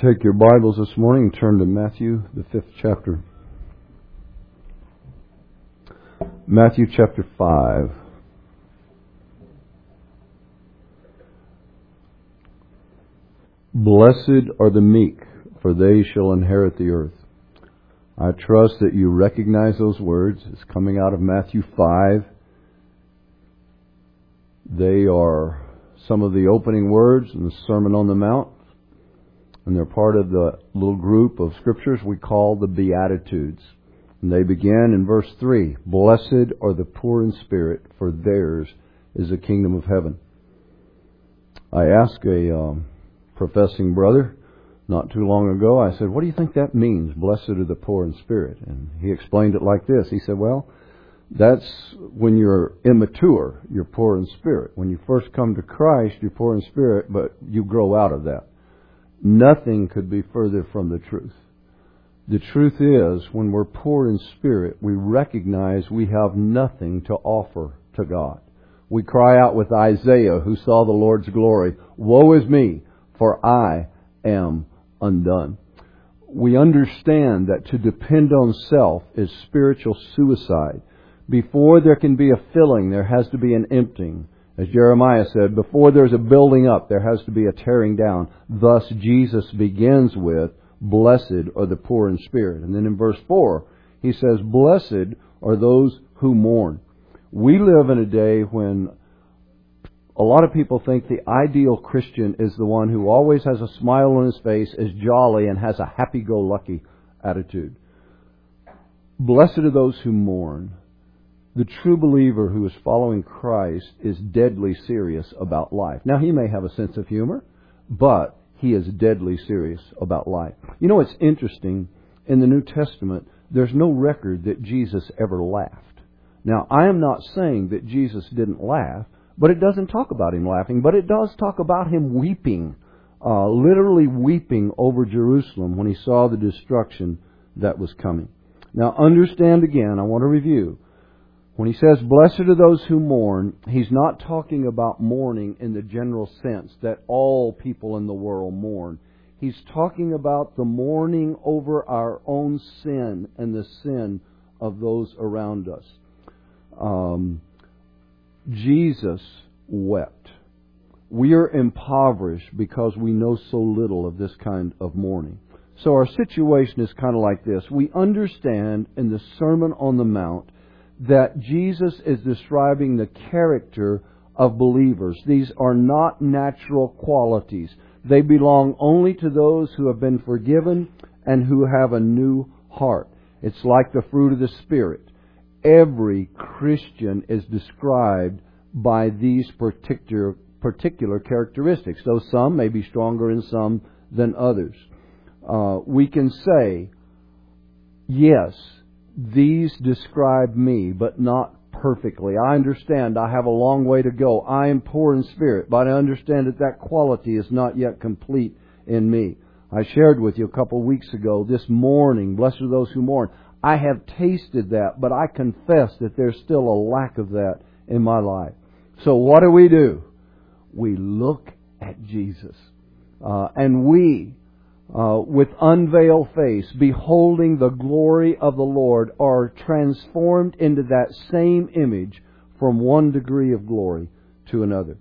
Take your Bibles this morning and turn to Matthew, the 5th chapter. Matthew chapter 5. Blessed are the meek, for they shall inherit the earth. I trust that you recognize those words. It's coming out of Matthew 5. They are some of the opening words in the Sermon on the Mount. And they're part of the little group of scriptures we call the Beatitudes. And they begin in verse 3. Blessed are the poor in spirit, for theirs is the kingdom of heaven. I asked a professing brother not too long ago, I said, what do you think that means, blessed are the poor in spirit? And he explained it like this. He said, well, that's when you're immature, you're poor in spirit. When you first come to Christ, you're poor in spirit, but you grow out of that. Nothing could be further from the truth. The truth is, when we're poor in spirit, we recognize we have nothing to offer to God. We cry out with Isaiah, who saw the Lord's glory, woe is me, for I am undone. We understand that to depend on self is spiritual suicide. Before there can be a filling, there has to be an emptying. As Jeremiah said, before there's a building up, there has to be a tearing down. Thus, Jesus begins with, blessed are the poor in spirit. And then in verse 4, he says, blessed are those who mourn. We live in a day when a lot of people think the ideal Christian is the one who always has a smile on his face, is jolly, and has a happy-go-lucky attitude. Blessed are those who mourn. The true believer who is following Christ is deadly serious about life. Now, he may have a sense of humor, but he is deadly serious about life. You know, it's interesting. In the New Testament, there's no record that Jesus ever laughed. Now, I am not saying that Jesus didn't laugh, but it doesn't talk about him laughing, but it does talk about him weeping, literally weeping over Jerusalem when he saw the destruction that was coming. Now, understand again, I want to review. When he says, blessed are those who mourn, he's not talking about mourning in the general sense that all people in the world mourn. He's talking about the mourning over our own sin and the sin of those around us. Jesus wept. We are impoverished because we know so little of this kind of mourning. So our situation is kind of like this. We understand in the Sermon on the Mount that Jesus is describing the character of believers. These are not natural qualities. They belong only to those who have been forgiven and who have a new heart. It's like the fruit of the Spirit. Every Christian is described by these particular characteristics, though some may be stronger in some than others. We can say, yes, these describe me, but not perfectly. I understand I have a long way to go. I am poor in spirit, but I understand that that quality is not yet complete in me. I shared with you a couple of weeks ago, this mourning, blessed are those who mourn. I have tasted that, but I confess that there's still a lack of that in my life. So what do? We look at Jesus. And we, with unveiled face, beholding the glory of the Lord, are transformed into that same image from one degree of glory to another.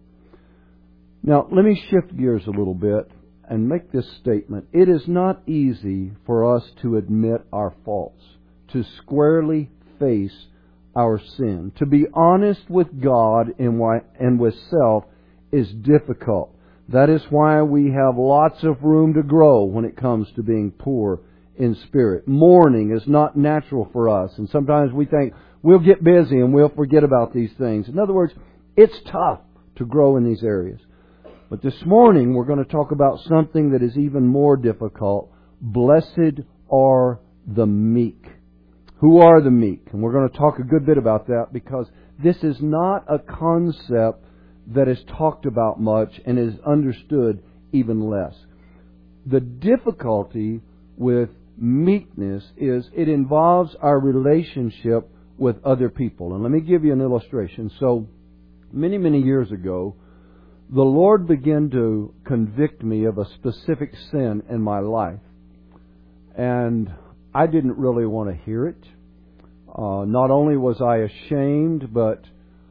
Now, let me shift gears a little bit and make this statement. It is not easy for us to admit our faults, to squarely face our sin. To be honest with God and with self is difficult. That is why we have lots of room to grow when it comes to being poor in spirit. Mourning is not natural for us. And sometimes we think we'll get busy and we'll forget about these things. In other words, it's tough to grow in these areas. But this morning we're going to talk about something that is even more difficult. Blessed are the meek. Who are the meek? And we're going to talk a good bit about that because this is not a concept that is talked about much and is understood even less. The difficulty with meekness is it involves our relationship with other people. And let me give you an illustration. So, many years ago, the Lord began to convict me of a specific sin in my life. And I didn't really want to hear it. Not only was I ashamed, but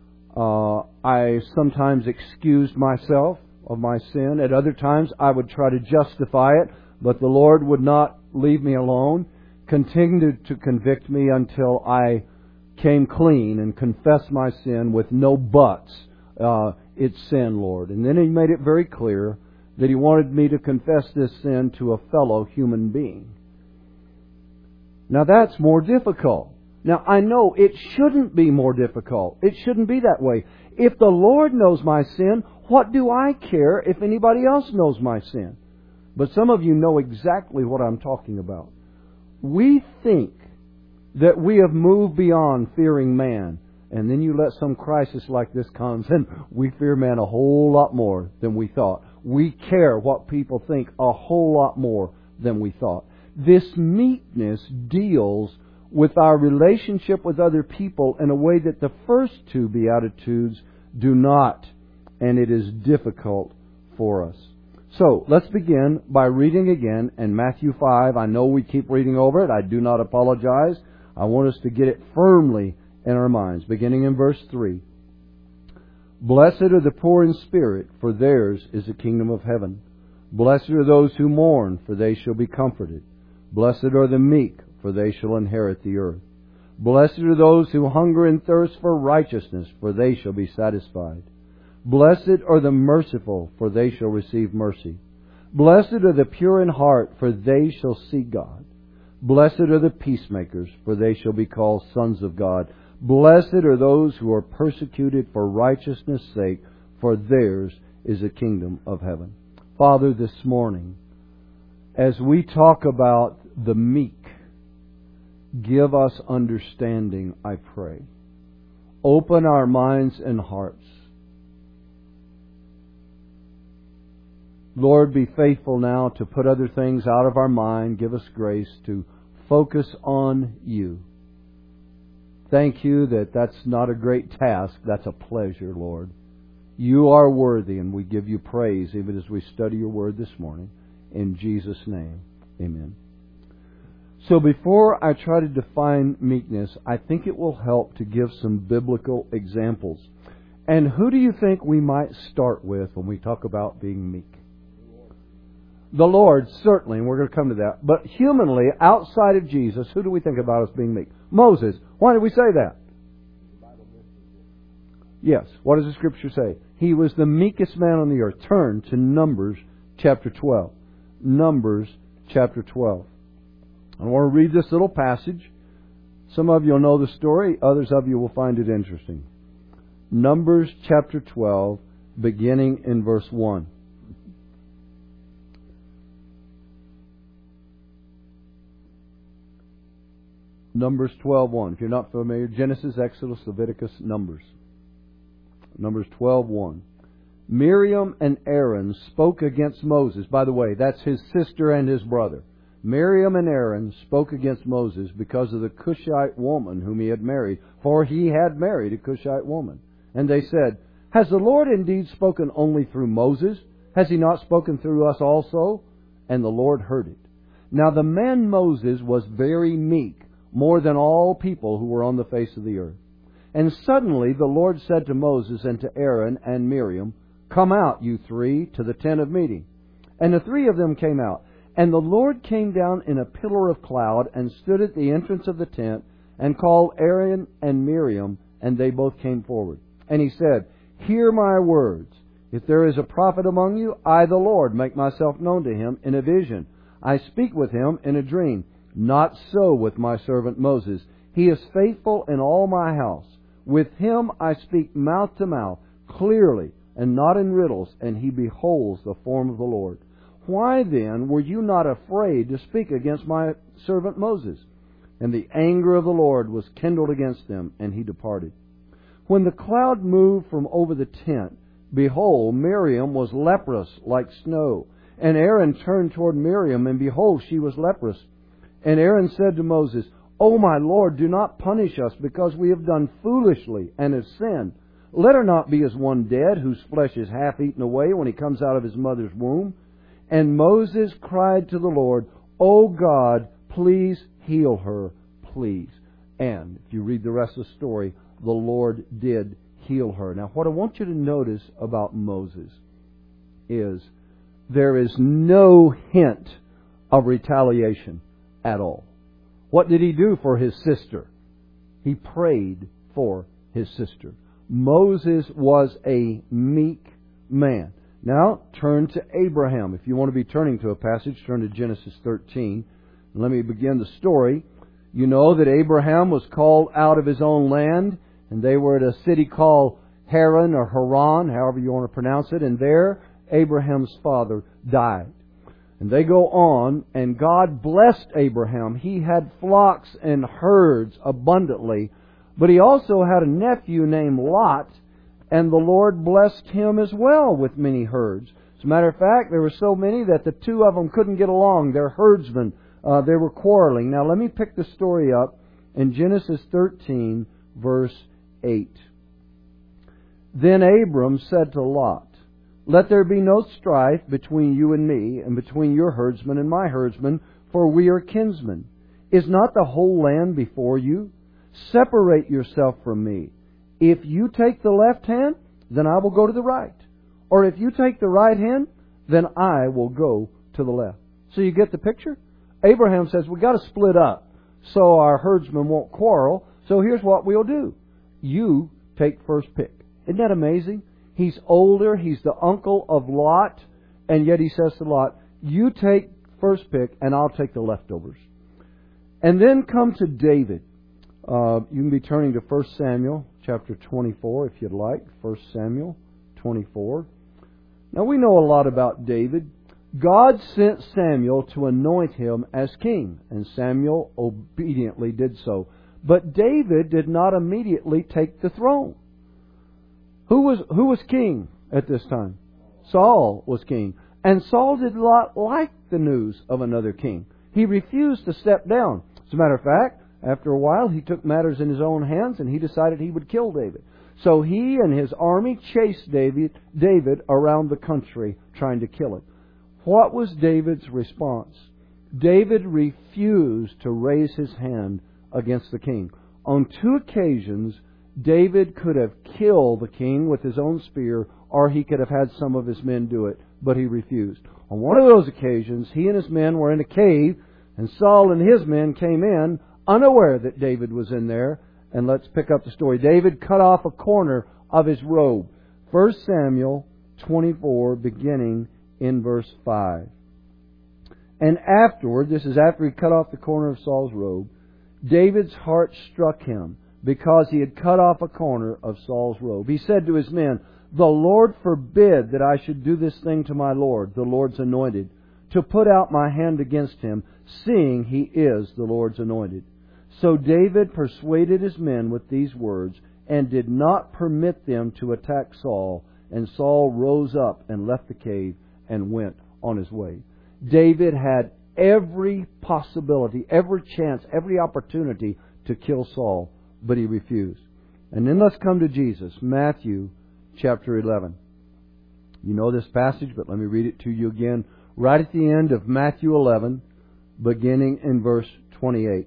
I sometimes excused myself of my sin. At other times, I would try to justify it, but the Lord would not leave me alone, continued to convict me until I came clean and confessed my sin with no buts. It's sin, Lord. And then He made it very clear that He wanted me to confess this sin to a fellow human being. Now that's more difficult. Now I know it shouldn't be more difficult. It shouldn't be that way. If the Lord knows my sin, what do I care if anybody else knows my sin? But some of you know exactly what I'm talking about. We think that we have moved beyond fearing man. And then you let some crisis like this come, and we fear man a whole lot more than we thought. We care what people think a whole lot more than we thought. This meekness deals with our relationship with other people in a way that the first two Beatitudes do not. And it is difficult for us. So, let's begin by reading again in Matthew 5. I know we keep reading over it. I do not apologize. I want us to get it firmly in our minds. Beginning in verse 3. Blessed are the poor in spirit, for theirs is the kingdom of heaven. Blessed are those who mourn, for they shall be comforted. Blessed are the meek, for they shall inherit the earth. Blessed are those who hunger and thirst for righteousness, for they shall be satisfied. Blessed are the merciful, for they shall receive mercy. Blessed are the pure in heart, for they shall see God. Blessed are the peacemakers, for they shall be called sons of God. Blessed are those who are persecuted for righteousness' sake, for theirs is the kingdom of heaven. Father, this morning, as we talk about the meek, give us understanding, I pray. Open our minds and hearts. Lord, be faithful now to put other things out of our mind. Give us grace to focus on You. Thank You that that's not a great task. That's a pleasure, Lord. You are worthy, and we give You praise even as we study Your Word this morning. In Jesus' name, amen. So before I try to define meekness, I think it will help to give some biblical examples. And who do you think we might start with when we talk about being meek? The Lord, certainly, and we're going to come to that. But humanly, outside of Jesus, who do we think about as being meek? Moses. Why did we say that? Yes. What does the Scripture say? He was the meekest man on the earth. Turn to Numbers chapter 12. Numbers chapter 12. I want to read this little passage. Some of you will know the story. Others of you will find it interesting. Numbers chapter 12, beginning in verse 1. Numbers 12:1. If you're not familiar, Genesis, Exodus, Leviticus, Numbers. Numbers 12:1. Miriam and Aaron spoke against Moses. By the way, that's his sister and his brother. Miriam and Aaron spoke against Moses because of the Cushite woman whom he had married, for he had married a Cushite woman. And they said, Has the Lord indeed spoken only through Moses? Has He not spoken through us also? And the Lord heard it. Now the man Moses was very meek, more than all people who were on the face of the earth. And suddenly the Lord said to Moses and to Aaron and Miriam, Come out, you three, to the tent of meeting. And the three of them came out. And the Lord came down in a pillar of cloud and stood at the entrance of the tent and called Aaron and Miriam, and they both came forward. And He said, Hear my words. If there is a prophet among you, I, the Lord, make myself known to him in a vision. I speak with him in a dream. Not so with my servant Moses. He is faithful in all my house. With him I speak mouth to mouth, clearly, and not in riddles, and he beholds the form of the Lord. Why then were you not afraid to speak against my servant Moses? And the anger of the Lord was kindled against them, and he departed. When the cloud moved from over the tent, behold, Miriam was leprous like snow. And Aaron turned toward Miriam, and behold, she was leprous. And Aaron said to Moses, O my Lord, do not punish us, because we have done foolishly and have sinned. Let her not be as one dead, whose flesh is half eaten away when he comes out of his mother's womb. And Moses cried to the Lord, O God, please heal her, please. And if you read the rest of the story, the Lord did heal her. Now, what I want you to notice about Moses is there is no hint of retaliation at all. What did he do for his sister? He prayed for his sister. Moses was a meek man. Now, turn to Abraham. If you want to be turning to a passage, turn to Genesis 13. And let me begin the story. You know that Abraham was called out of his own land, and they were at a city called Haran or Haran, however you want to pronounce it, and there Abraham's father died. And they go on, and God blessed Abraham. He had flocks and herds abundantly, but he also had a nephew named Lot, and the Lord blessed him as well with many herds. As a matter of fact, there were so many that the two of them couldn't get along. They're herdsmen. They were quarreling. Now let me pick the story up in Genesis 13, verse 8. Then Abram said to Lot, Let there be no strife between you and me, and between your herdsmen and my herdsmen, for we are kinsmen. Is not the whole land before you? Separate yourself from me. If you take the left hand, then I will go to the right. Or if you take the right hand, then I will go to the left. So you get the picture? Abraham says, we've got to split up so our herdsmen won't quarrel. So here's what we'll do. You take first pick. Isn't that amazing? He's older. He's the uncle of Lot. And yet he says to Lot, you take first pick and I'll take the leftovers. And then come to David. You can be turning to 1 Samuel chapter 24 if you'd like. 1 Samuel 24. Now we know a lot about David. God sent Samuel to anoint him as king, and Samuel obediently did so. But David did not immediately take the throne. Who was king at this time? Saul was king. And Saul did not like the news of another king. He refused to step down. As a matter of fact, after a while, he took matters in his own hands and he decided he would kill David. So he and his army chased David around the country trying to kill him. What was David's response? David refused to raise his hand against the king. On 2 occasions, David could have killed the king with his own spear, or he could have had some of his men do it, but he refused. On one of those occasions, he and his men were in a cave, and Saul and his men came in, unaware that David was in there. And let's pick up the story. David cut off a corner of his robe. 1 Samuel 24, beginning in verse 5. And afterward, this is after he cut off the corner of Saul's robe, David's heart struck him because he had cut off a corner of Saul's robe. He said to his men, The Lord forbid that I should do this thing to my Lord, the Lord's anointed, to put out my hand against him, seeing he is the Lord's anointed. So David persuaded his men with these words, and did not permit them to attack Saul. And Saul rose up and left the cave and went on his way. David had every possibility, every chance, every opportunity to kill Saul, but he refused. And then let's come to Jesus, Matthew chapter 11. You know this passage, but let me read it to you again. Right at the end of Matthew 11, beginning in verse 28.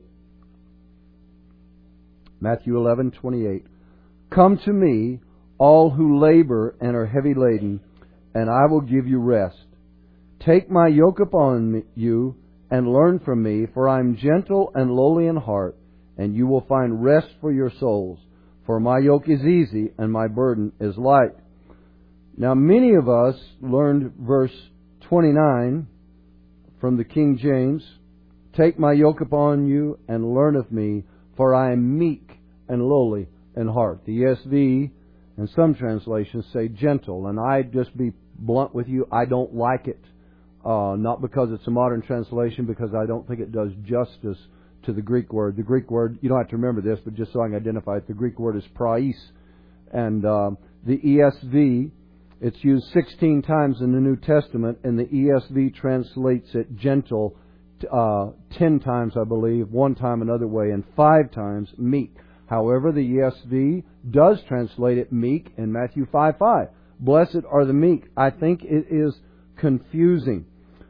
Matthew 11:28. Come to me, all who labor and are heavy laden, and I will give you rest. Take my yoke upon you and learn from me, for I am gentle and lowly in heart, and you will find rest for your souls. For my yoke is easy and my burden is light. Now many of us learned verse 29 from the King James. Take my yoke upon you and learn of me, for I am meek and lowly in heart. The ESV and some translations say gentle, and I just be blunt with you, I don't like it. Not because it's a modern translation, because I don't think it does justice to the Greek word. The Greek word, you don't have to remember this, but just so I can identify it, the Greek word is praise. And the ESV, it's used 16 times in the New Testament, and the ESV translates it gentle 10 times, I believe, one time another way, and 5 times meek. However, the ESV does translate it meek in Matthew 5:5. Blessed are the meek. I think it is confusing.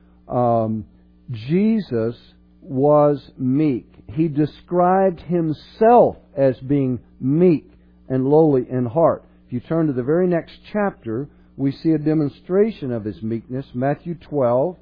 Jesus was meek. He described Himself as being meek and lowly in heart. If you turn to the very next chapter, we see a demonstration of His meekness. Matthew 12.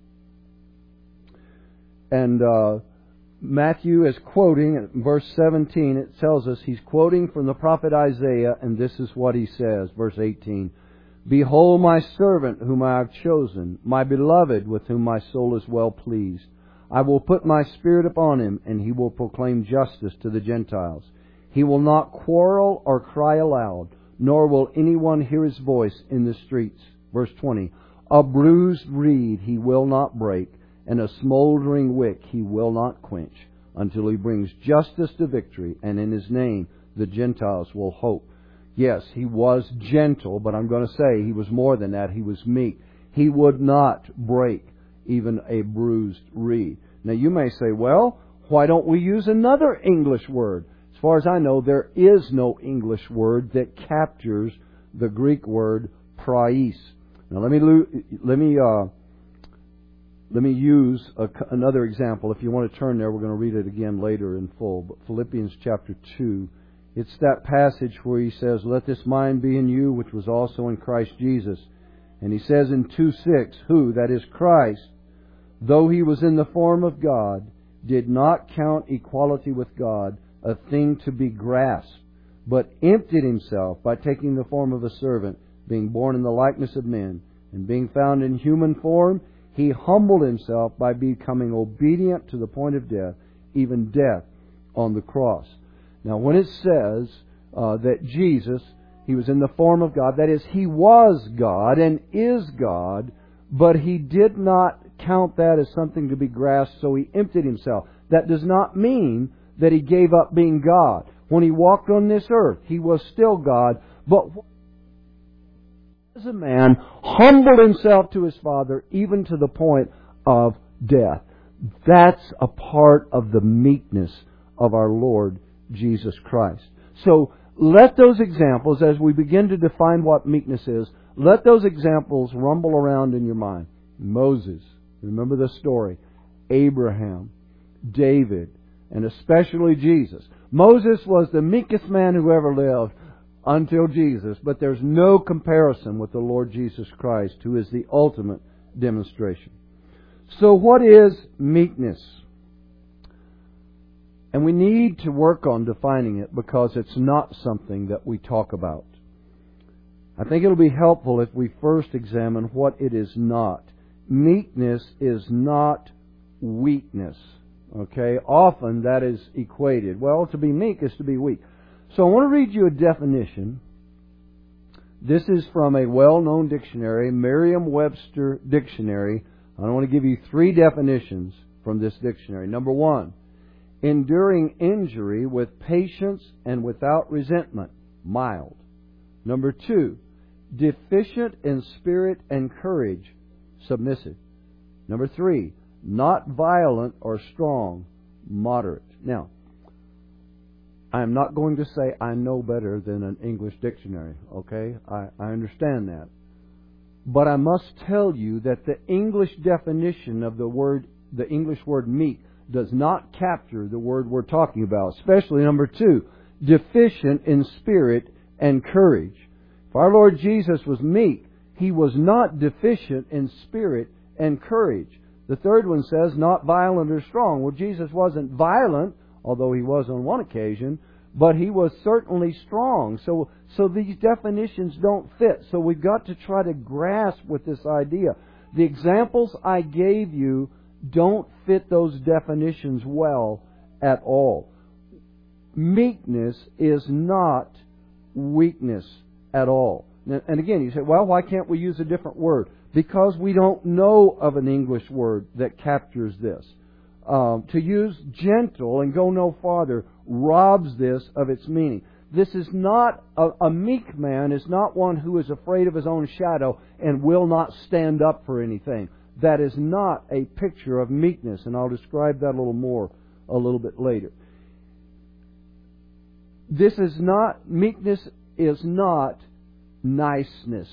And Matthew is quoting, in verse 17, it tells us he's quoting from the prophet Isaiah, and this is what he says, verse 18. Behold my servant whom I have chosen, my beloved with whom my soul is well pleased. I will put my Spirit upon him, and he will proclaim justice to the Gentiles. He will not quarrel or cry aloud, nor will anyone hear his voice in the streets. Verse 20. A bruised reed he will not break, and a smoldering wick he will not quench, until he brings justice to victory, and in his name the Gentiles will hope. Yes, he was gentle, but I'm going to say he was more than that. He was meek. He would not break even a bruised reed. Now you may say, well, why don't we use another English word? As far as I know, there is no English word that captures the Greek word praise. Now let me use another example. If you want to turn there, we're going to read it again later in full. But Philippians chapter 2, it's that passage where he says, let this mind be in you, which was also in Christ Jesus. And he says in 2:6, who, that is Christ, though he was in the form of God, did not count equality with God a thing to be grasped, but emptied himself by taking the form of a servant, being born in the likeness of men, and being found in human form, He humbled Himself by becoming obedient to the point of death, even death on the cross. Now, when it says that Jesus, He was in the form of God, that is, He was God and is God, but He did not count that as something to be grasped, so He emptied Himself. That does not mean that He gave up being God. When He walked on this earth, He was still God, but as a man, humbled Himself to His Father, even to the point of death. That's a part of the meekness of our Lord Jesus Christ. So, let those examples, as we begin to define what meekness is, let those examples rumble around in your mind. Moses, remember the story. Abraham, David, and especially Jesus. Moses was the meekest man who ever lived until Jesus, but there's no comparison with the Lord Jesus Christ, who is the ultimate demonstration. So what is meekness? And we need to work on defining it because it's not something that we talk about. I think it'll be helpful if we first examine what it is not. Meekness is not weakness. Okay? Often that is equated. Well, to be meek is to be weak. So I want to read you a definition. This is from a well-known dictionary, Merriam-Webster Dictionary. I want to give you 3 definitions from this dictionary. Number 1, enduring injury with patience and without resentment, mild. Number 2, deficient in spirit and courage, submissive. Number 3, not violent or strong, moderate. Now, I am not going to say I know better than an English dictionary, okay? I understand that. But I must tell you that the English definition of the English word meek does not capture the word we're talking about, especially number 2, deficient in spirit and courage. If our Lord Jesus was meek, He was not deficient in spirit and courage. The third one says, not violent or strong. Well, Jesus wasn't violent, although He was on one occasion, but He was certainly strong. So these definitions don't fit. So we've got to try to grasp with this idea. The examples I gave you don't fit those definitions well at all. Meekness is not weakness at all. And again, you say, well, why can't we use a different word? Because we don't know of an English word that captures this. To use gentle and go no farther robs this of its meaning. This is not, a meek man is not one who is afraid of his own shadow and will not stand up for anything. That is not a picture of meekness, and I'll describe that a little more a little bit later. Meekness is not niceness.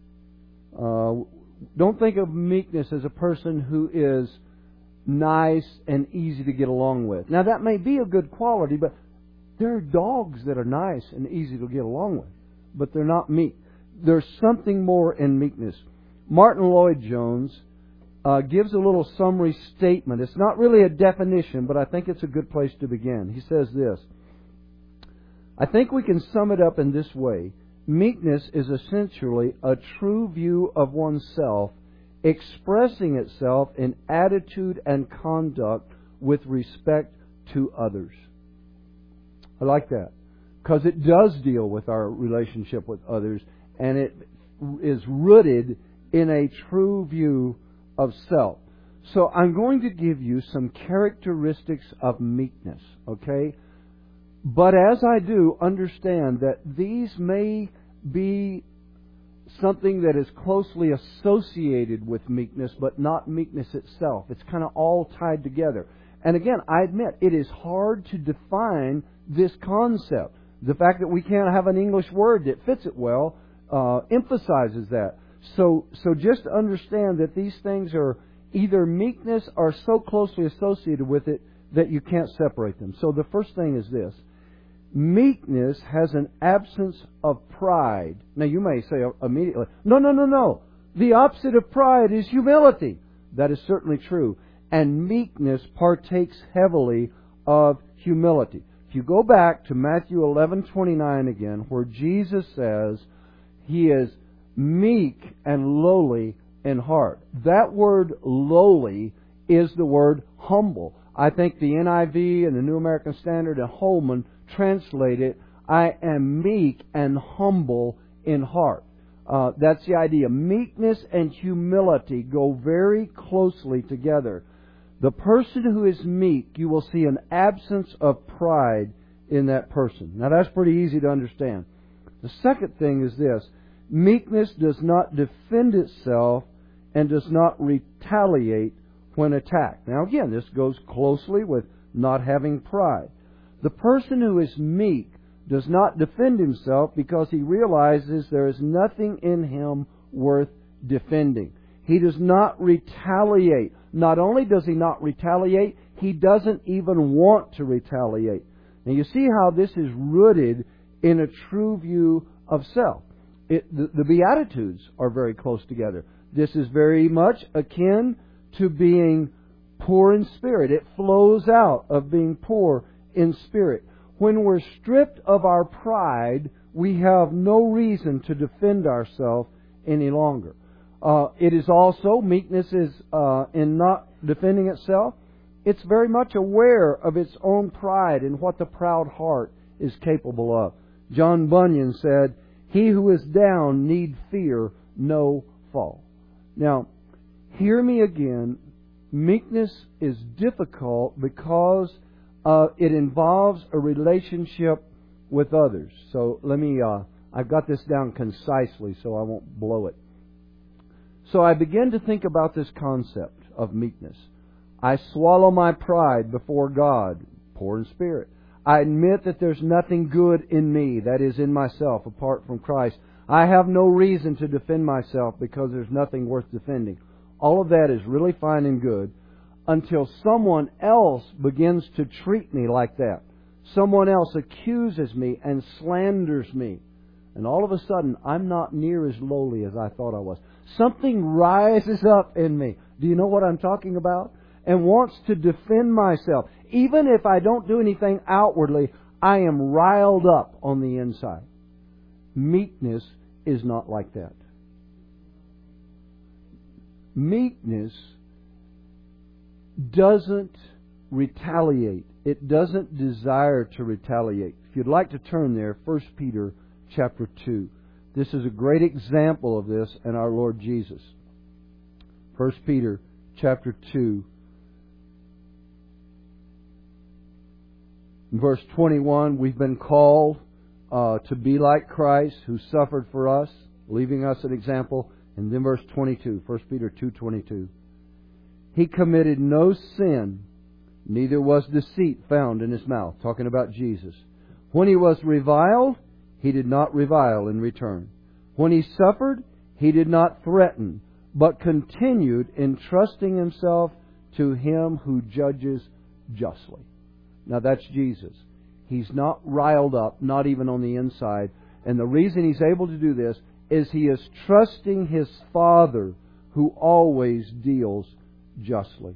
Don't think of meekness as a person who is nice and easy to get along with. Now, that may be a good quality, but there are dogs that are nice and easy to get along with, but they're not meek. There's something more in meekness. Martin Lloyd-Jones gives a little summary statement. It's not really a definition, but I think it's a good place to begin. He says this: I think we can sum it up in this way. Meekness is essentially a true view of oneself, expressing itself in attitude and conduct with respect to others. I like that, because it does deal with our relationship with others, and it is rooted in a true view of self. So I'm going to give you some characteristics of meekness, okay? But as I do, understand that these may be something that is closely associated with meekness, but not meekness itself. It's kind of all tied together. And again, I admit, it is hard to define this concept. The fact that we can't have an English word that fits it well emphasizes that. So just understand that these things are either meekness or so closely associated with it that you can't separate them. So the first thing is this: meekness has an absence of pride. Now you may say immediately, no. The opposite of pride is humility. That is certainly true. And meekness partakes heavily of humility. If you go back to Matthew 11:29 again, where Jesus says He is meek and lowly in heart. That word lowly is the word humble. I think the NIV and the New American Standard and Holman translate it, I am meek and humble in heart. That's the idea. Meekness and humility go very closely together. The person who is meek, you will see an absence of pride in that person. Now that's pretty easy to understand. The second thing is this: meekness does not defend itself and does not retaliate when attacked. Now again, this goes closely with not having pride. The person who is meek does not defend himself because he realizes there is nothing in him worth defending. He does not retaliate. Not only does he not retaliate, he doesn't even want to retaliate. Now you see how this is rooted in a true view of self. The Beatitudes are very close together. This is very much akin to being poor in spirit. It flows out of being poor in spirit. When we're stripped of our pride, we have no reason to defend ourselves any longer. It is also, meekness is in not defending itself. It's very much aware of its own pride and what the proud heart is capable of. John Bunyan said, "He who is down need fear no fall." Now, hear me again. Meekness is difficult because it involves a relationship with others. So let me, I've got this down concisely so I won't blow it. So I begin to think about this concept of meekness. I swallow my pride before God, poor in spirit. I admit that there's nothing good in me, that is in myself, apart from Christ. I have no reason to defend myself because there's nothing worth defending. All of that is really fine and good until someone else begins to treat me like that. Someone else accuses me and slanders me. And all of a sudden, I'm not near as lowly as I thought I was. Something rises up in me. Do you know what I'm talking about? And wants to defend myself. Even if I don't do anything outwardly, I am riled up on the inside. Meekness is not like that. Meekness doesn't retaliate. It doesn't desire to retaliate. If you'd like to turn there, 1 Peter chapter 2. This is a great example of this in our Lord Jesus. 1 Peter chapter 2. In verse 21, we've been called to be like Christ, who suffered for us, leaving us an example. And then verse 22, 1 Peter 2:22. He committed no sin, neither was deceit found in His mouth. Talking about Jesus. When he was reviled, he did not revile in return. When he suffered, he did not threaten, but continued entrusting himself to Him who judges justly. Now that's Jesus. He's not riled up, not even on the inside. And the reason He's able to do this is He is trusting His Father who always deals justly.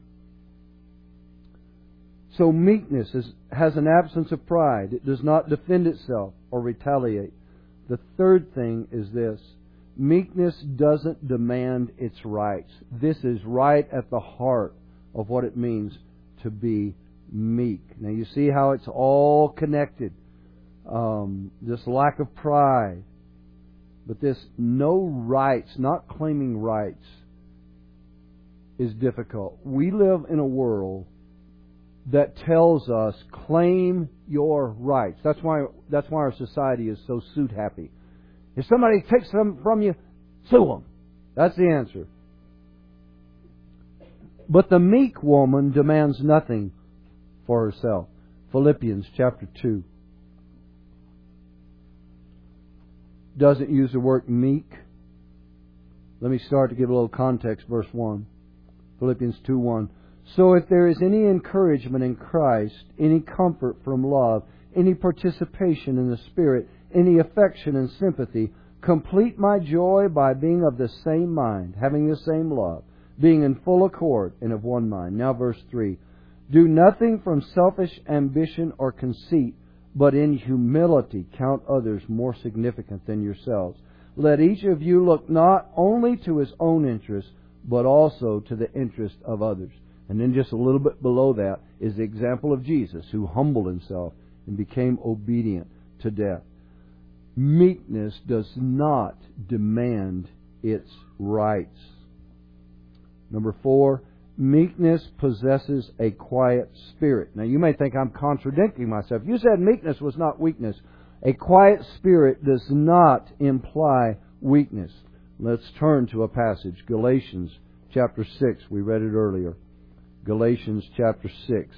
So meekness has an absence of pride. It does not defend itself or retaliate. The third thing is this. Meekness doesn't demand its rights. This is right at the heart of what it means to be meek. Now you see how it's all connected. This lack of pride. But this no rights, not claiming rights, is difficult. We live in a world that tells us, claim your rights. That's why our society is so suit happy. If somebody takes something from you, sue them. That's the answer. But the meek woman demands nothing for herself. Philippians chapter 2 doesn't use the word meek. Let me start to give a little context. Verse 1. Philippians 2:1. So if there is any encouragement in Christ, any comfort from love, any participation in the Spirit, any affection and sympathy, complete my joy by being of the same mind, having the same love, being in full accord and of one mind. Now verse 3. Do nothing from selfish ambition or conceit, but in humility count others more significant than yourselves. Let each of you look not only to his own interest, but also to the interest of others. And then just a little bit below that is the example of Jesus, who humbled Himself and became obedient to death. Meekness does not demand its rights. Number 4, meekness possesses a quiet spirit. Now you may think I'm contradicting myself. You said meekness was not weakness. A quiet spirit does not imply weakness. Let's turn to a passage. Galatians chapter 6. We read it earlier. Galatians chapter 6.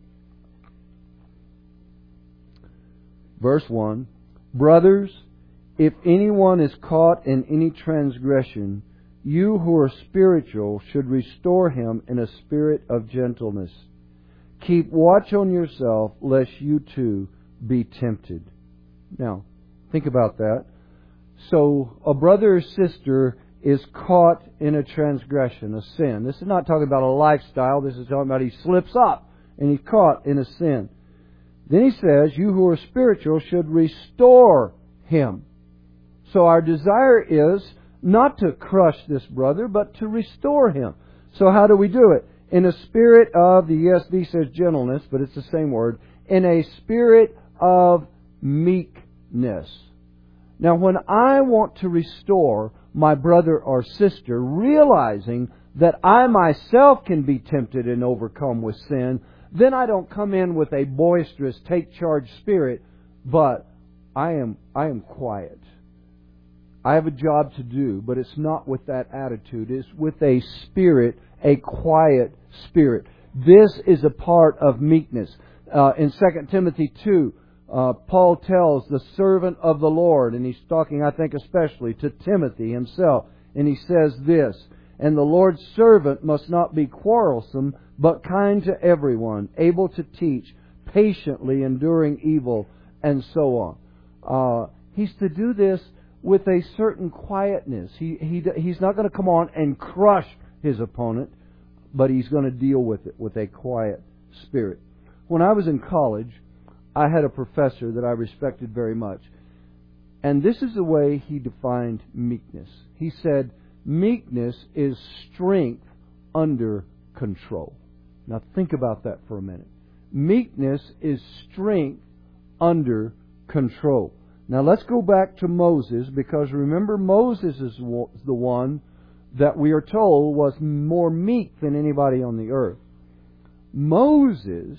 Verse 1. Brothers, if anyone is caught in any transgression, you who are spiritual should restore him in a spirit of gentleness. Keep watch on yourself, lest you too be tempted. Now, think about that. So, a brother or sister is caught in a transgression, a sin. This is not talking about a lifestyle. This is talking about he slips up and he's caught in a sin. Then he says, you who are spiritual should restore him. So our desire is not to crush this brother, but to restore him. So how do we do it? In a spirit of, the ESV says gentleness, but it's the same word, in a spirit of meekness. Now when I want to restore my brother or sister, realizing that I myself can be tempted and overcome with sin, then I don't come in with a boisterous, take charge spirit, but I am quiet. I have a job to do, but it's not with that attitude. It's with a spirit, a quiet spirit. This is a part of meekness. In 2 Timothy 2, Paul tells the servant of the Lord, and he's talking, I think, especially to Timothy himself, and he says this, and the Lord's servant must not be quarrelsome, but kind to everyone, able to teach, patiently enduring evil, and so on. He's to do this with a certain quietness. He's not going to come on and crush his opponent, but he's going to deal with it with a quiet spirit. When I was in college, I had a professor that I respected very much. And this is the way he defined meekness. He said, meekness is strength under control. Now think about that for a minute. Meekness is strength under control. Now let's go back to Moses, because remember, Moses is the one that we are told was more meek than anybody on the earth. Moses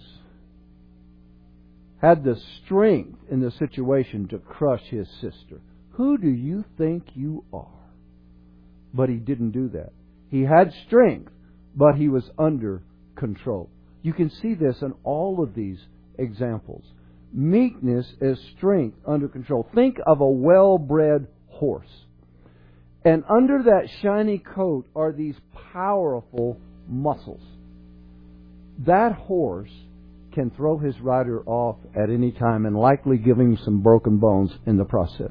had the strength in the situation to crush his sister. Who do you think you are? But he didn't do that. He had strength, but he was under control. You can see this in all of these examples. Meekness is strength under control. Think of a well-bred horse. And under that shiny coat are these powerful muscles. That horse can throw his rider off at any time and likely give him some broken bones in the process.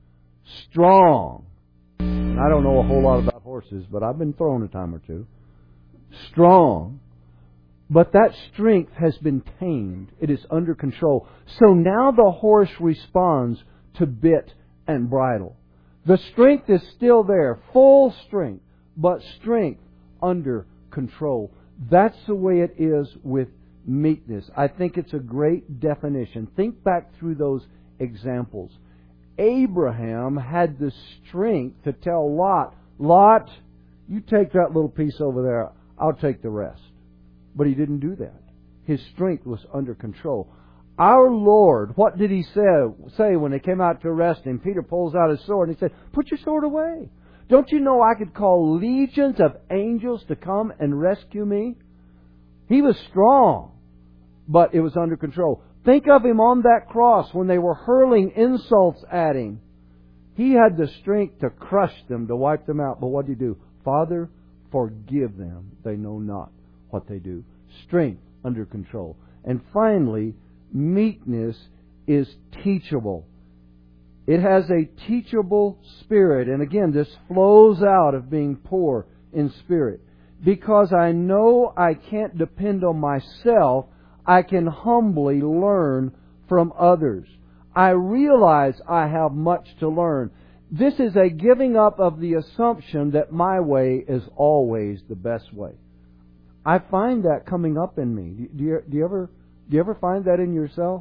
Strong. I don't know a whole lot about horses, but I've been thrown a time or two. Strong. But that strength has been tamed. It is under control. So now the horse responds to bit and bridle. The strength is still there, full strength, but strength under control. That's the way it is with meekness. I think it's a great definition. Think back through those examples. Abraham had the strength to tell Lot, Lot, you take that little piece over there, I'll take the rest. But he didn't do that. His strength was under control. Our Lord, what did He say when they came out to arrest Him? Peter pulls out his sword and he said, put your sword away. Don't you know I could call legions of angels to come and rescue me? He was strong, but it was under control. Think of Him on that cross when they were hurling insults at Him. He had the strength to crush them, to wipe them out. But what did He do? Father, forgive them. They know not what they do. Strength under control. And finally, meekness is teachable. It has a teachable spirit. And again, this flows out of being poor in spirit. Because I know I can't depend on myself, I can humbly learn from others. I realize I have much to learn. This is a giving up of the assumption that my way is always the best way. I find that coming up in me. Do you ever find that in yourself?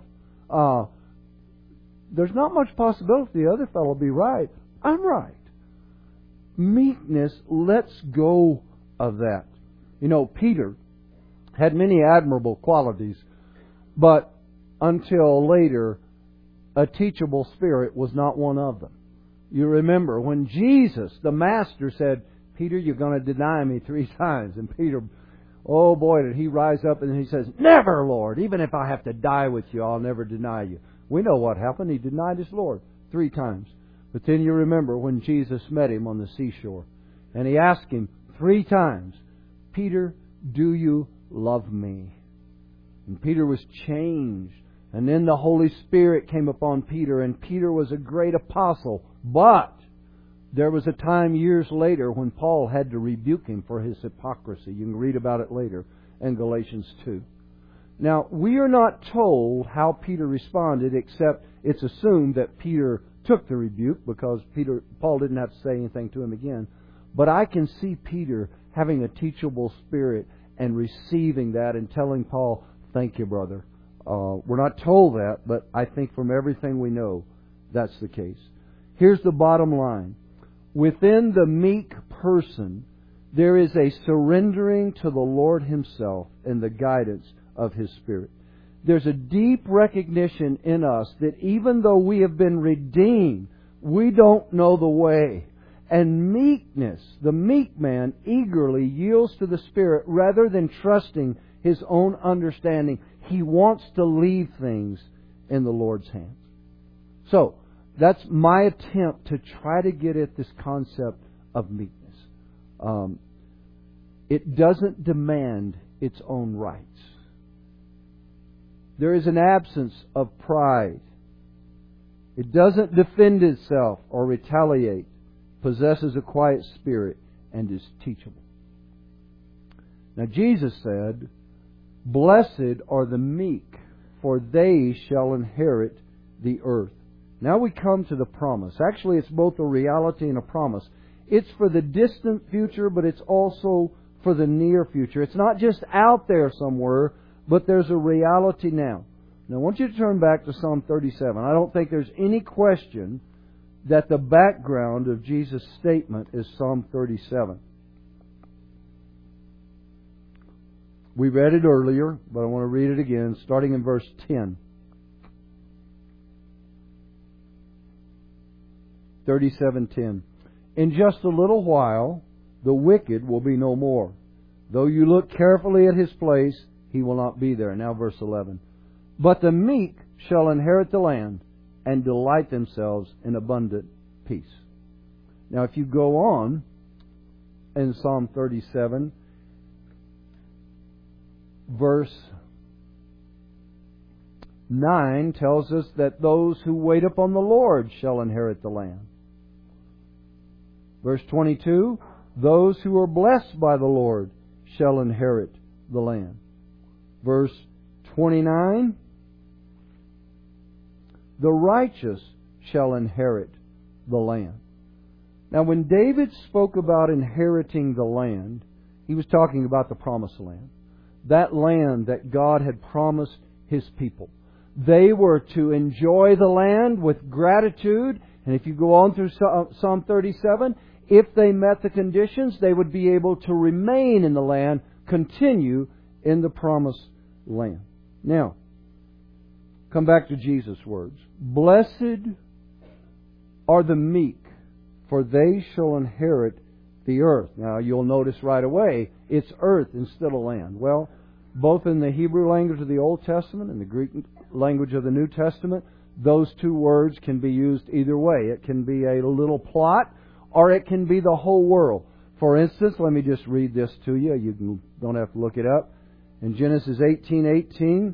There's not much possibility the other fellow will be right. I'm right. Meekness lets go of that. You know, Peter had many admirable qualities, but until later, a teachable spirit was not one of them. You remember when Jesus, the Master, said, Peter, you're going to deny me 3 times. And Peter, oh boy, did he rise up and he says, never, Lord. Even if I have to die with you, I'll never deny you. We know what happened. He denied his Lord 3 times. But then you remember when Jesus met him on the seashore. And He asked him 3 times, Peter, do you love me? And Peter was changed. And then the Holy Spirit came upon Peter. And Peter was a great apostle. But there was a time years later when Paul had to rebuke him for his hypocrisy. You can read about it later in Galatians 2. Now, we are not told how Peter responded, except it's assumed that Peter took the rebuke because Paul didn't have to say anything to him again. But I can see Peter having a teachable spirit and receiving that and telling Paul, thank you, brother. We're not told that, but I think from everything we know, that's the case. Here's the bottom line. Within the meek person, there is a surrendering to the Lord Himself and the guidance of His Spirit. There's a deep recognition in us that even though we have been redeemed, we don't know the way. And meekness, the meek man eagerly yields to the Spirit rather than trusting his own understanding. He wants to leave things in the Lord's hands. So, that's my attempt to try to get at this concept of meekness. It doesn't demand its own rights. There is an absence of pride. It doesn't defend itself or retaliate. Possesses a quiet spirit and is teachable. Now Jesus said, blessed are the meek, for they shall inherit the earth. Now we come to the promise. Actually, it's both a reality and a promise. It's for the distant future, but it's also for the near future. It's not just out there somewhere, but there's a reality now. Now I want you to turn back to Psalm 37. I don't think there's any question that the background of Jesus' statement is Psalm 37. We read it earlier, but I want to read it again, starting in verse 10. 37:10. In just a little while, the wicked will be no more. Though you look carefully at his place, he will not be there. Now verse 11. But the meek shall inherit the land and delight themselves in abundant peace. Now, if you go on in Psalm 37, verse 9 tells us that those who wait upon the Lord shall inherit the land. Verse 22, those who are blessed by the Lord shall inherit the land. Verse 29, the righteous shall inherit the land. Now, when David spoke about inheriting the land, he was talking about the promised land. That land that God had promised His people. They were to enjoy the land with gratitude. And if you go on through Psalm 37, if they met the conditions, they would be able to remain in the land, continue in the promised land. Now, come back to Jesus' words. Blessed are the meek, for they shall inherit the earth. Now, you'll notice right away, it's earth instead of land. Well, both in the Hebrew language of the Old Testament and the Greek language of the New Testament, those two words can be used either way. It can be a little plot, or it can be the whole world. For instance, let me just read this to you. You don't have to look it up. In Genesis 18:17,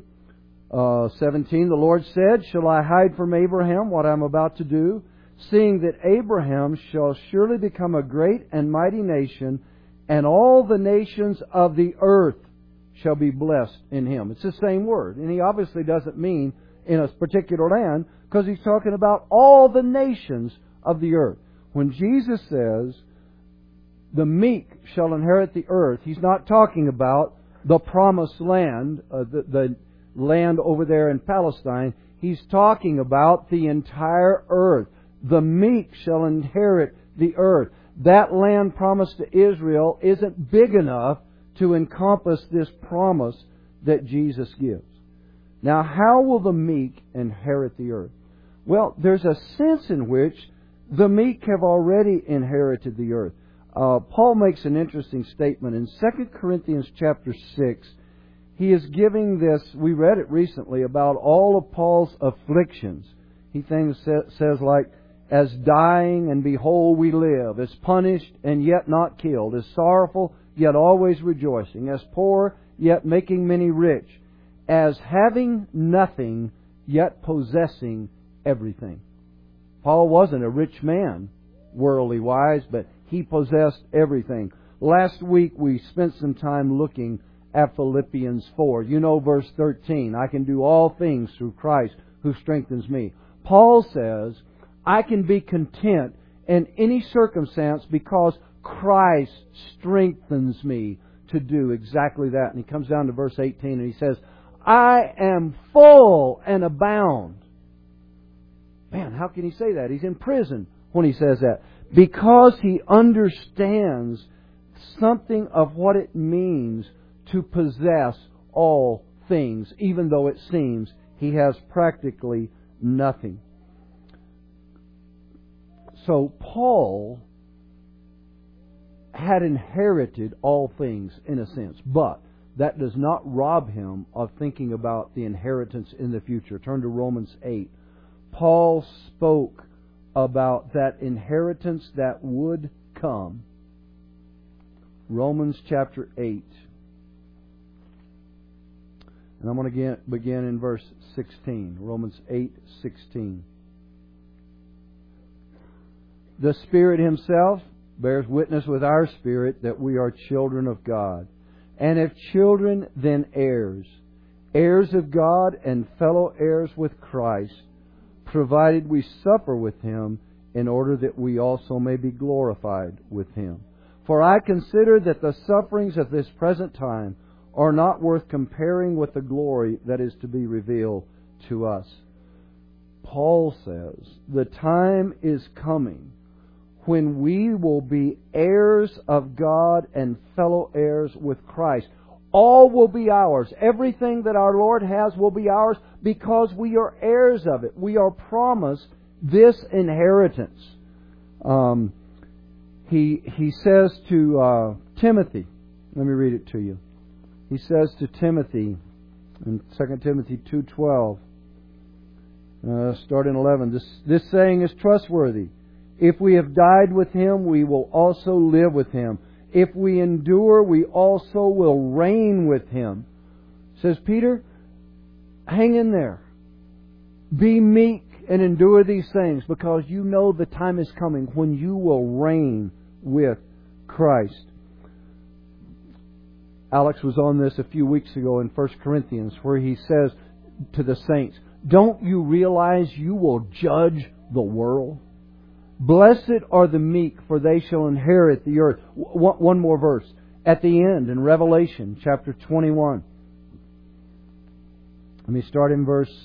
the Lord said, shall I hide from Abraham what I am about to do, seeing that Abraham shall surely become a great and mighty nation, and all the nations of the earth shall be blessed in him. It's the same word. And he obviously doesn't mean in a particular land, because he's talking about all the nations of the earth. When Jesus says, the meek shall inherit the earth, He's not talking about the promised land, the land over there in Palestine. He's talking about the entire earth. The meek shall inherit the earth. That land promised to Israel isn't big enough to encompass this promise that Jesus gives. Now, how will the meek inherit the earth? Well, there's a sense in which the meek have already inherited the earth. Paul makes an interesting statement in 2 Corinthians chapter 6. He is giving this, we read it recently, about all of Paul's afflictions. He says like, as dying and behold we live, as punished and yet not killed, as sorrowful yet always rejoicing, as poor yet making many rich, as having nothing yet possessing everything. Paul wasn't a rich man, worldly wise, but he possessed everything. Last week we spent some time looking at Philippians 4. You know verse 13, I can do all things through Christ who strengthens me. Paul says, I can be content in any circumstance because Christ strengthens me to do exactly that. And he comes down to verse 18 and he says, I am full and abound. Man, how can he say that? He's in prison when he says that. Because he understands something of what it means to possess all things, even though it seems he has practically nothing. So Paul had inherited all things in a sense, but that does not rob him of thinking about the inheritance in the future. Turn to Romans 8. Paul spoke about that inheritance that would come. Romans chapter 8. And I'm going to begin in verse 16. Romans 8:16. The Spirit Himself bears witness with our spirit that we are children of God. And if children, then heirs. Heirs of God and fellow heirs with Christ, provided we suffer with Him, in order that we also may be glorified with Him. For I consider that the sufferings of this present time are not worth comparing with the glory that is to be revealed to us. Paul says, the time is coming when we will be heirs of God and fellow heirs with Christ. All will be ours. Everything that our Lord has will be ours because we are heirs of it. We are promised this inheritance. He says to Timothy, let me read it to you. He says to Timothy in 2 Timothy 2:12, Start in 11. This saying is trustworthy. If we have died with Him, we will also live with Him. If we endure, we also will reign with Him. Says Peter, hang in there. Be meek and endure these things, because you know the time is coming when you will reign with Christ. Alex was on this a few weeks ago in 1 Corinthians, where he says to the saints, don't you realize you will judge the world? Blessed are the meek, for they shall inherit the earth. One more verse. At the end, in Revelation chapter 21. Let me start in verse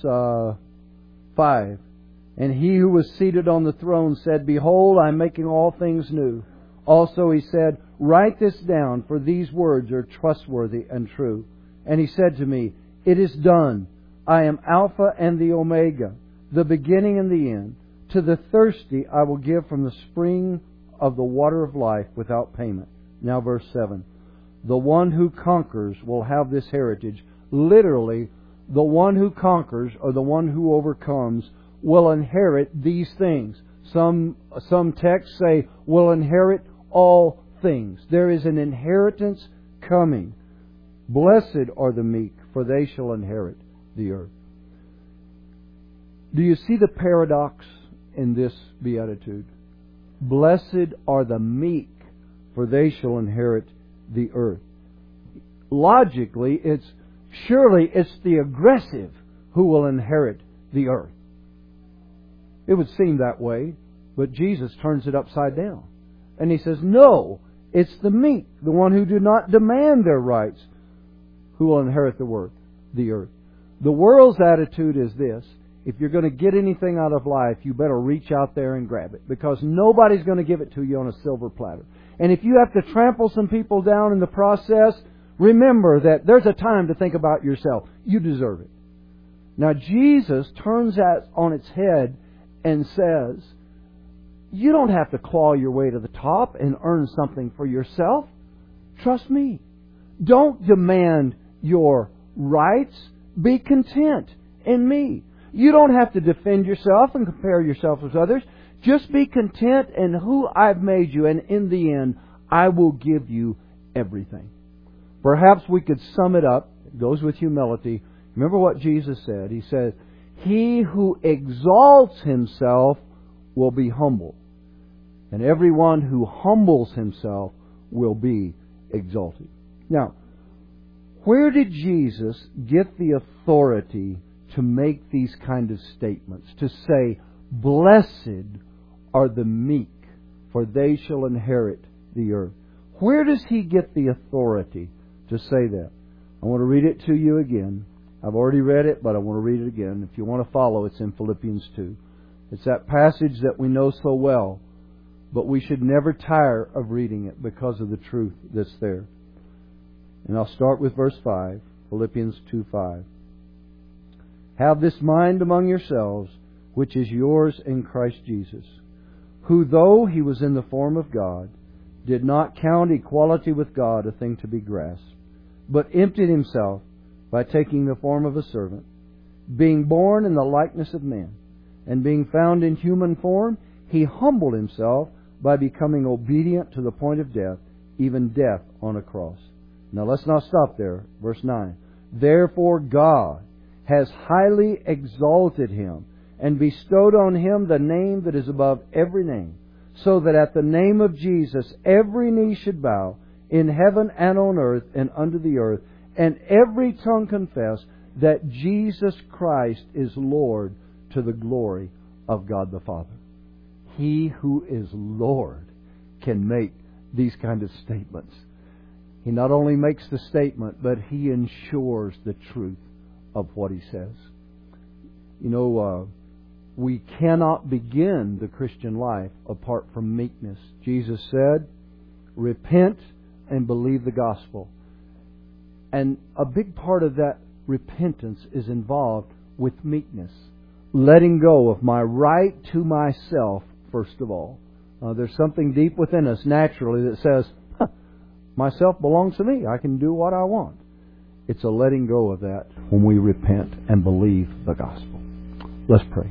5. And He who was seated on the throne said, Behold, I am making all things new. Also He said, Write this down, for these words are trustworthy and true. And He said to me, It is done. I am Alpha and the Omega, the beginning and the end. To the thirsty I will give from the spring of the water of life without payment. Now verse 7. The one who conquers will have this heritage. Literally, the one who conquers, or the one who overcomes, will inherit these things. Some texts say will inherit all things. There is an inheritance coming. Blessed are the meek, for they shall inherit the earth. Do you see the paradox in this beatitude? Blessed are the meek, for they shall inherit the earth. Logically, surely it's the aggressive who will inherit the earth. It would seem that way, but Jesus turns it upside down. And He says, no, it's the meek, the one who do not demand their rights, who will inherit the earth. The world's attitude is this: if you're going to get anything out of life, you better reach out there and grab it, because nobody's going to give it to you on a silver platter. And if you have to trample some people down in the process, remember that there's a time to think about yourself. You deserve it. Now Jesus turns that on its head and says, you don't have to claw your way to the top and earn something for yourself. Trust me. Don't demand your rights. Be content in me. You don't have to defend yourself and compare yourself with others. Just be content in who I've made you, and in the end, I will give you everything. Perhaps we could sum it up. It goes with humility. Remember what Jesus said. He said, He who exalts himself will be humble, and everyone who humbles himself will be exalted. Now, where did Jesus get the authority to make these kind of statements? To say, Blessed are the meek, for they shall inherit the earth. Where does He get the authority to say that? I want to read it to you again. I've already read it, but I want to read it again. If you want to follow, it's in Philippians 2. It's that passage that we know so well, but we should never tire of reading it because of the truth that's there. And I'll start with verse 5, Philippians 2:5. Have this mind among yourselves, which is yours in Christ Jesus, who, though He was in the form of God, did not count equality with God a thing to be grasped, but emptied Himself by taking the form of a servant, being born in the likeness of men, and being found in human form, He humbled Himself by becoming obedient to the point of death, even death on a cross. Now let's not stop there. Verse 9. Therefore God has highly exalted Him and bestowed on Him the name that is above every name, so that at the name of Jesus every knee should bow, in heaven and on earth and under the earth, and every tongue confess that Jesus Christ is Lord, to the glory of God the Father. He who is Lord can make these kind of statements. He not only makes the statement, but He ensures the truth of what He says. You know, we cannot begin the Christian life apart from meekness. Jesus said, repent and believe the gospel. And a big part of that repentance is involved with meekness. Letting go of my right to myself, first of all. There's something deep within us naturally that says, myself belongs to me. I can do what I want. It's a letting go of that when we repent and believe the gospel. Let's pray.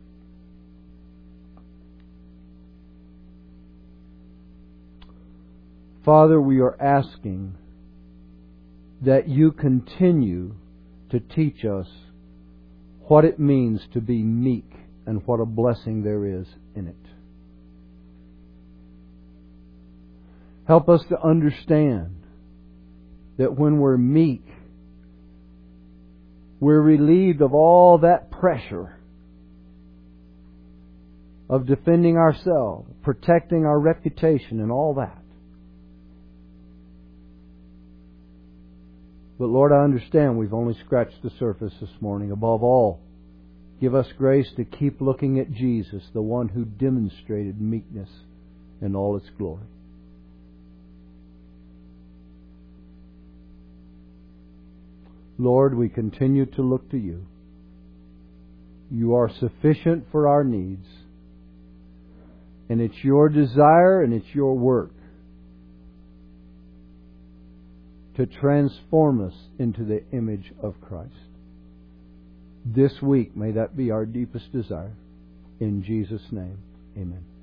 Father, we are asking that You continue to teach us what it means to be meek and what a blessing there is in it. Help us to understand that when we're meek, we're relieved of all that pressure of defending ourselves, protecting our reputation, and all that. But Lord, I understand we've only scratched the surface this morning. Above all, give us grace to keep looking at Jesus, the one who demonstrated meekness in all its glory. Lord, we continue to look to You. You are sufficient for our needs. And it's Your desire and it's Your work to transform us into the image of Christ. This week, may that be our deepest desire. In Jesus' name, amen.